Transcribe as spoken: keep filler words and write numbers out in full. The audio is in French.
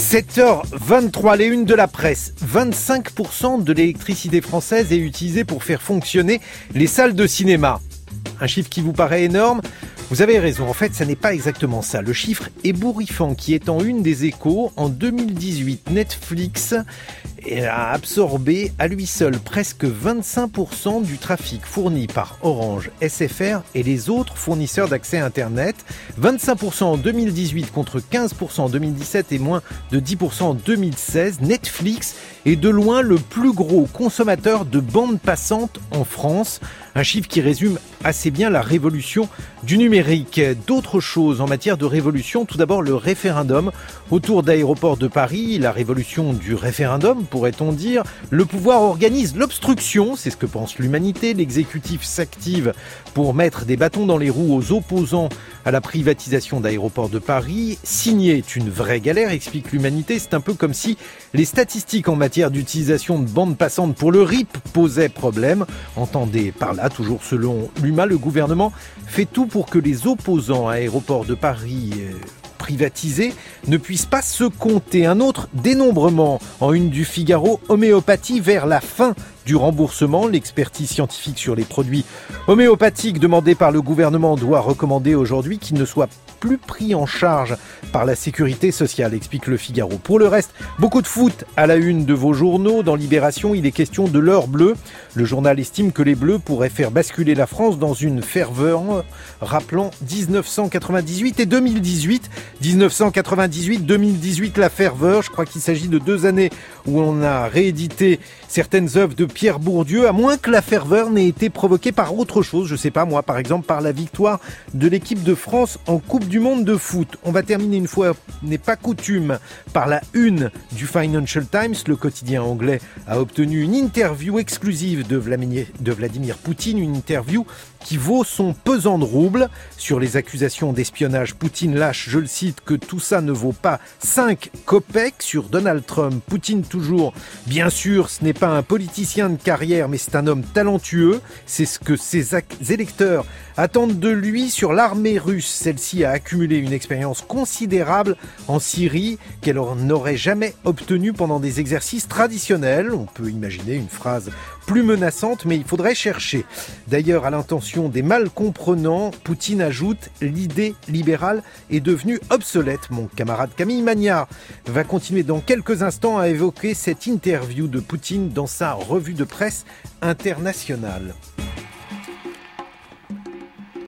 sept heures vingt-trois, les unes de la presse. vingt-cinq pour cent de l'électricité française est utilisée pour faire fonctionner les salles de cinéma. Un chiffre qui vous paraît énorme ? Vous avez raison, en fait, ça n'est pas exactement ça. Le chiffre ébouriffant qui est en une des Échos, en deux mille dix-huit, Netflix a absorbé à lui seul presque vingt-cinq pour cent du trafic fourni par Orange, S F R et les autres fournisseurs d'accès Internet. vingt-cinq pour cent en deux mille dix-huit contre quinze pour cent en deux mille dix-sept et moins de dix pour cent en deux mille seize. Netflix est de loin le plus gros consommateur de bande passante en France. Un chiffre qui résume assez bien la révolution du numérique. D'autres choses en matière de révolution, tout d'abord le référendum autour d'Aéroports de Paris, la révolution du référendum pourrait-on dire. Le pouvoir organise l'obstruction, c'est ce que pense l'humanité. L'exécutif s'active pour mettre des bâtons dans les roues aux opposants à la privatisation d'Aéroports de Paris. Signer est une vraie galère, explique l'humanité. C'est un peu comme si les statistiques en matière d'utilisation de bandes passantes pour le R I P posaient problème. Entendez par là, toujours selon l'U M A, le gouvernement fait tout pour que les opposants à Aéroports de Paris euh, privatisés ne puissent pas se compter. Un autre dénombrement en une du Figaro, homéopathie vers la fin du remboursement. L'expertise scientifique sur les produits homéopathiques demandée par le gouvernement doit recommander aujourd'hui qu'ils ne soient plus pris en charge par la sécurité sociale, explique le Figaro. Pour le reste, beaucoup de foot à la une de vos journaux. Dans Libération, il est question de l'heure bleue. Le journal estime que les Bleus pourraient faire basculer la France dans une ferveur rappelant dix-neuf cent quatre-vingt-dix-huit et deux mille dix-huit. dix-neuf cent quatre-vingt-dix-huit, deux mille dix-huit, la ferveur. Je crois qu'il s'agit de deux années où on a réédité certaines œuvres de Pierre Bourdieu, à moins que la ferveur n'ait été provoquée par autre chose. Je sais pas, moi, par exemple, par la victoire de l'équipe de France en Coupe du Monde de foot. On va terminer une fois n'est pas coutume par la une du Financial Times. Le quotidien anglais a obtenu une interview exclusive de Vladimir, de Vladimir Poutine, une interview qui vaut son pesant de roubles. Sur les accusations d'espionnage, Poutine lâche, je le cite, que tout ça ne vaut pas cinq kopecks. Sur Donald Trump, Poutine toujours, bien sûr, ce n'est pas un politicien de carrière, mais c'est un homme talentueux. C'est ce que ses électeurs attendent de lui. Sur l'armée russe, celle-ci a accumulé une expérience considérable en Syrie qu'elle n'aurait jamais obtenue pendant des exercices traditionnels. On peut imaginer une phrase plus menaçante, mais il faudrait chercher. D'ailleurs, à l'intention des mal comprenants, Poutine ajoute « L'idée libérale est devenue obsolète ». Mon camarade Camille Magnard va continuer dans quelques instants à évoquer cette interview de Poutine dans sa revue de presse internationale.